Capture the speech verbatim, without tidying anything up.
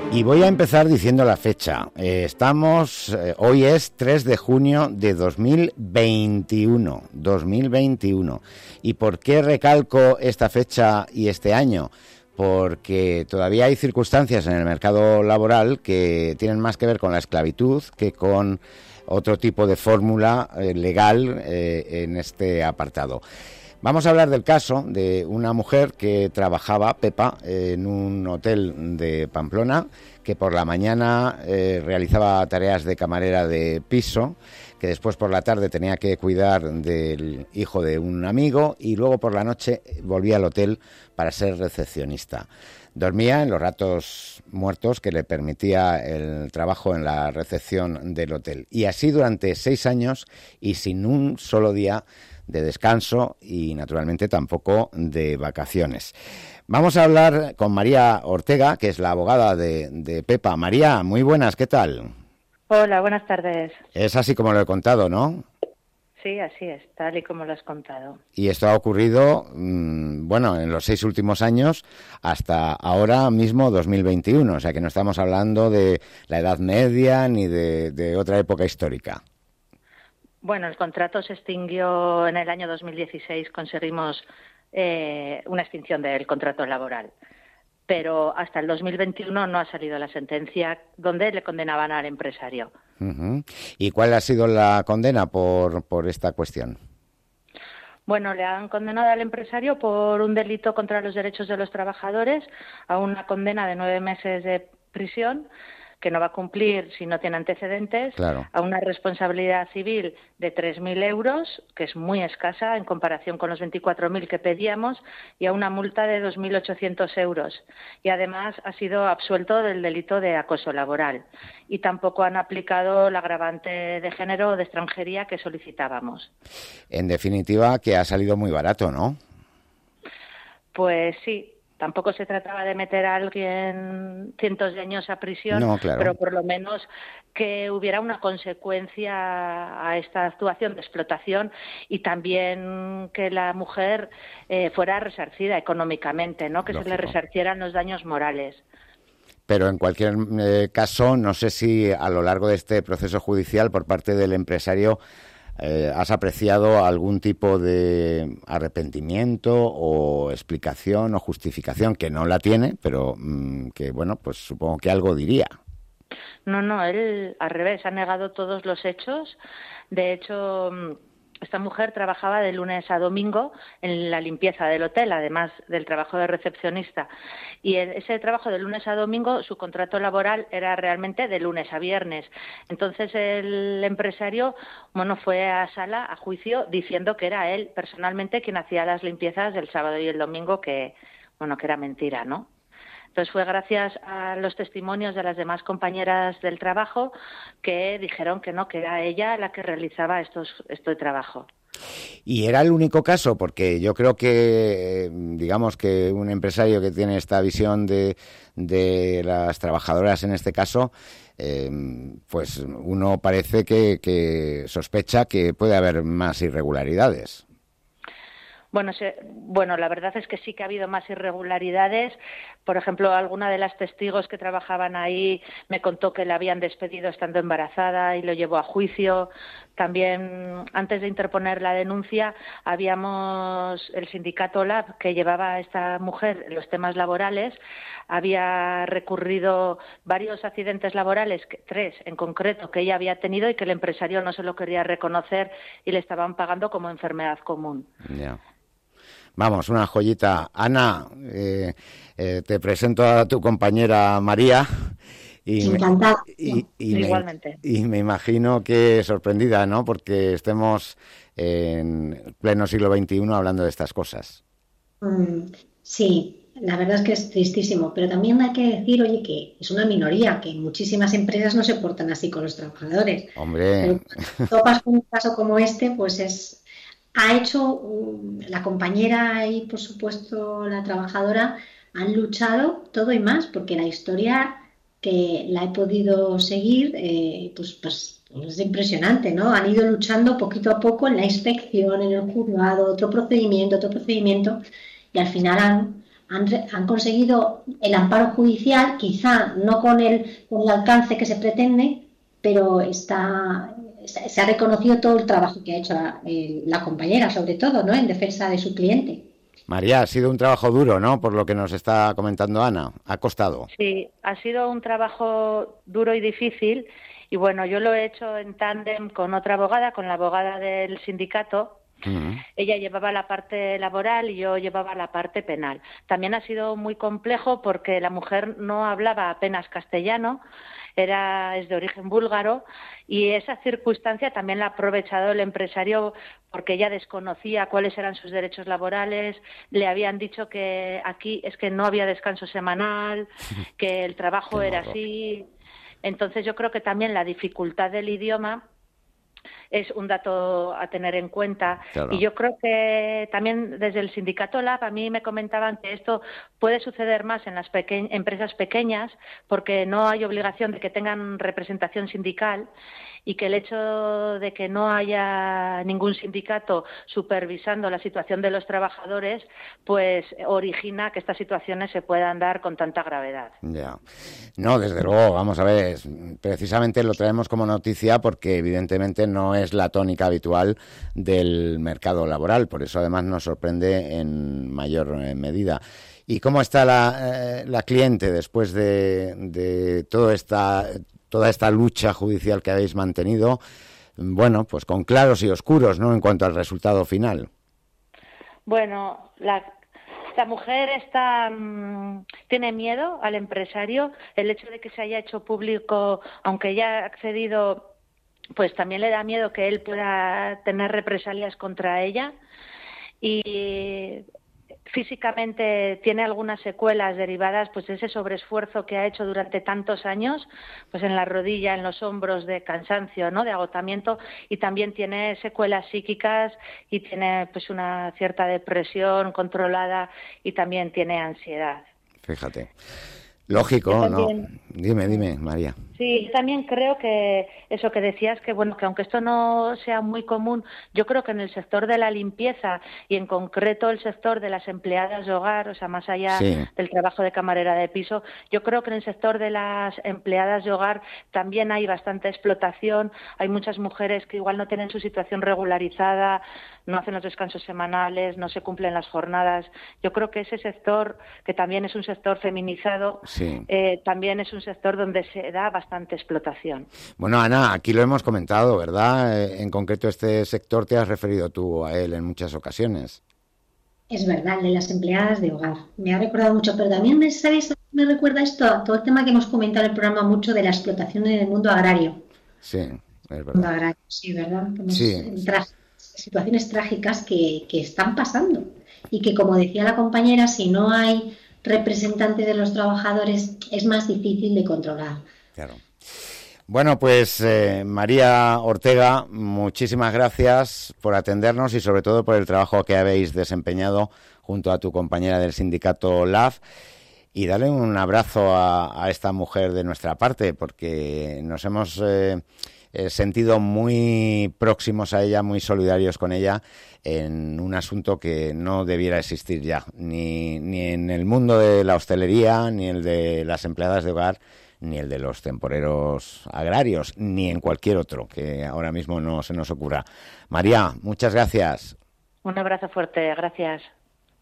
Y voy a empezar diciendo la fecha. Eh, estamos, eh, hoy es tres de junio de dos mil veintiuno. dos mil veintiuno. ¿Y por qué recalco esta fecha y este año? Porque todavía hay circunstancias en el mercado laboral que tienen más que ver con la esclavitud que con otro tipo de fórmula eh, legal eh, en este apartado. Vamos a hablar del caso de una mujer que trabajaba, Pepa, en un hotel de Pamplona, que por la mañana eh, realizaba tareas de camarera de piso, que después por la tarde tenía que cuidar del hijo de un amigo y luego por la noche volvía al hotel para ser recepcionista. Dormía en los ratos muertos que le permitía el trabajo en la recepción del hotel. Y así durante seis años y sin un solo día de descanso y, naturalmente, tampoco de vacaciones. Vamos a hablar con María Ortega, que es la abogada de, de Pepa. María, muy buenas, ¿qué tal? Hola, buenas tardes. Es así como lo he contado, ¿no? Sí, así es, tal y como lo has contado. Y esto ha ocurrido, mmm, bueno, en los seis últimos años hasta ahora mismo dos mil veintiuno. O sea que no estamos hablando de la Edad Media ni de, de otra época histórica. Bueno, el contrato se extinguió en el año dos mil dieciséis, conseguimos eh, una extinción del contrato laboral. Pero hasta el dos mil veintiuno no ha salido la sentencia donde le condenaban al empresario. Uh-huh. ¿Y cuál ha sido la condena por, por esta cuestión? Bueno, le han condenado al empresario por un delito contra los derechos de los trabajadores a una condena de nueve meses de prisión, que no va a cumplir si no tiene antecedentes, claro, a una responsabilidad civil de tres mil euros, que es muy escasa en comparación con los veinticuatro mil que pedíamos, y a una multa de dos mil ochocientos euros. Y además ha sido absuelto del delito de acoso laboral. Y tampoco han aplicado la agravante de género o de extranjería que solicitábamos. En definitiva, que ha salido muy barato, ¿no? Pues sí. Tampoco se trataba de meter a alguien cientos de años a prisión, no, claro, pero por lo menos que hubiera una consecuencia a esta actuación de explotación y también que la mujer eh, fuera resarcida económicamente, ¿no? Que Lógico. Se le resarcieran los daños morales. Pero en cualquier eh, caso, no sé si a lo largo de este proceso judicial por parte del empresario Eh, ¿has apreciado algún tipo de arrepentimiento o explicación o justificación que no la tiene, pero mmm, que, bueno, pues supongo que algo diría? No, no, él al revés, ha negado todos los hechos. De hecho, esta mujer trabajaba de lunes a domingo en la limpieza del hotel, además del trabajo de recepcionista. Y ese trabajo de lunes a domingo, su contrato laboral era realmente de lunes a viernes. Entonces el empresario, bueno, fue a sala, a juicio, diciendo que era él personalmente quien hacía las limpiezas del sábado y el domingo, que, bueno, que era mentira, ¿no? Entonces fue gracias a los testimonios de las demás compañeras del trabajo que dijeron que no, que era ella la que realizaba estos, este trabajo. ¿Y era el único caso? Porque yo creo que, digamos que un empresario que tiene esta visión de, de las trabajadoras en este caso, eh, pues uno parece que, que sospecha que puede haber más irregularidades. Bueno, se, bueno, la verdad es que sí que ha habido más irregularidades. Por ejemplo, alguna de las testigos que trabajaban ahí me contó que la habían despedido estando embarazada y lo llevó a juicio. También, antes de interponer la denuncia, habíamos el sindicato Lab, que llevaba a esta mujer los temas laborales, había recurrido varios accidentes laborales, tres en concreto, que ella había tenido y que el empresario no se lo quería reconocer y le estaban pagando como enfermedad común. Yeah. Vamos, una joyita. Ana, eh, eh, te presento a tu compañera María. Y Encantada. Me, y, y Igualmente. Me, y me imagino que sorprendida, ¿no? Porque estemos en pleno siglo veintiuno hablando de estas cosas. Mm, sí, la verdad es que es tristísimo, pero también hay que decir, oye, que es una minoría, que muchísimas empresas no se portan así con los trabajadores. Hombre. Pero topas con un caso como este, pues es... Ha hecho, um, la compañera y, por supuesto, la trabajadora han luchado todo y más, porque la historia que la he podido seguir, eh, pues, pues, pues es impresionante, ¿no? Han ido luchando poquito a poco en la inspección, en el juzgado, otro procedimiento, otro procedimiento, y al final han han, han conseguido el amparo judicial, quizá no con el, con el alcance que se pretende, pero está, se ha reconocido todo el trabajo que ha hecho la, eh, la compañera, sobre todo, ¿no?, en defensa de su cliente. María, ha sido un trabajo duro, ¿no?, por lo que nos está comentando Ana. ¿Ha costado? Sí, ha sido un trabajo duro y difícil. Y bueno, yo lo he hecho en tándem con otra abogada, con la abogada del sindicato. Uh-huh. Ella llevaba la parte laboral y yo llevaba la parte penal. También ha sido muy complejo porque la mujer no hablaba apenas castellano, era es de origen búlgaro, y esa circunstancia también la ha aprovechado el empresario porque ella desconocía cuáles eran sus derechos laborales, le habían dicho que aquí es que no había descanso semanal, que el trabajo era así. Entonces yo creo que también la dificultad del idioma es un dato a tener en cuenta. Claro. Y yo creo que también desde el sindicato Lab a mí me comentaban que esto puede suceder más en las peque- empresas pequeñas porque no hay obligación de que tengan representación sindical y que el hecho de que no haya ningún sindicato supervisando la situación de los trabajadores pues origina que estas situaciones se puedan dar con tanta gravedad. Ya. No, desde luego, vamos a ver, precisamente lo traemos como noticia porque evidentemente no es la tónica habitual del mercado laboral, por eso además nos sorprende en mayor medida. ¿Y cómo está la, eh, la cliente después de, de toda esta, toda esta lucha judicial que habéis mantenido? Bueno, pues con claros y oscuros, ¿no?, en cuanto al resultado final. Bueno, la... La mujer está, mmm, tiene miedo al empresario. El hecho de que se haya hecho público, aunque ya ha accedido, pues también le da miedo que él pueda tener represalias contra ella. Y físicamente tiene algunas secuelas derivadas pues de ese sobreesfuerzo que ha hecho durante tantos años, pues en la rodilla, en los hombros, de cansancio, ¿no?, de agotamiento, y también tiene secuelas psíquicas y tiene pues una cierta depresión controlada y también tiene ansiedad. Fíjate. Lógico, también, ¿no? Dime, dime, María. Sí, yo también creo que eso que decías, que bueno, que aunque esto no sea muy común, yo creo que en el sector de la limpieza y en concreto el sector de las empleadas de hogar, o sea, más allá sí. del trabajo de camarera de piso, yo creo que en el sector de las empleadas de hogar también hay bastante explotación, hay muchas mujeres que igual no tienen su situación regularizada, no hacen los descansos semanales, no se cumplen las jornadas. Yo creo que ese sector, que también es un sector feminizado, sí. eh, también es un sector donde se da bastante explotación. Bueno, Ana, aquí lo hemos comentado, ¿verdad? Eh, en concreto este sector te has referido tú a él en muchas ocasiones. Es verdad, el de las empleadas de hogar. Me ha recordado mucho, pero también me, ¿sabéis? Me recuerda esto a todo el tema que hemos comentado en el programa mucho de la explotación en el mundo agrario. Sí, es verdad. Mundo agrario, sí, ¿verdad? Sí. Tras, situaciones trágicas que, que están pasando y que, como decía la compañera, si no hay representantes de los trabajadores es más difícil de controlar. Claro. Bueno, pues eh, María Ortega, muchísimas gracias por atendernos y sobre todo por el trabajo que habéis desempeñado junto a tu compañera del sindicato L A F, y darle un abrazo a, a esta mujer de nuestra parte, porque nos hemos eh, eh, sentido muy próximos a ella, muy solidarios con ella en un asunto que no debiera existir ya, ni, ni en el mundo de la hostelería, ni el de las empleadas de hogar, ni el de los temporeros agrarios, ni en cualquier otro que ahora mismo no se nos ocurra. María, muchas gracias. Un abrazo fuerte, gracias.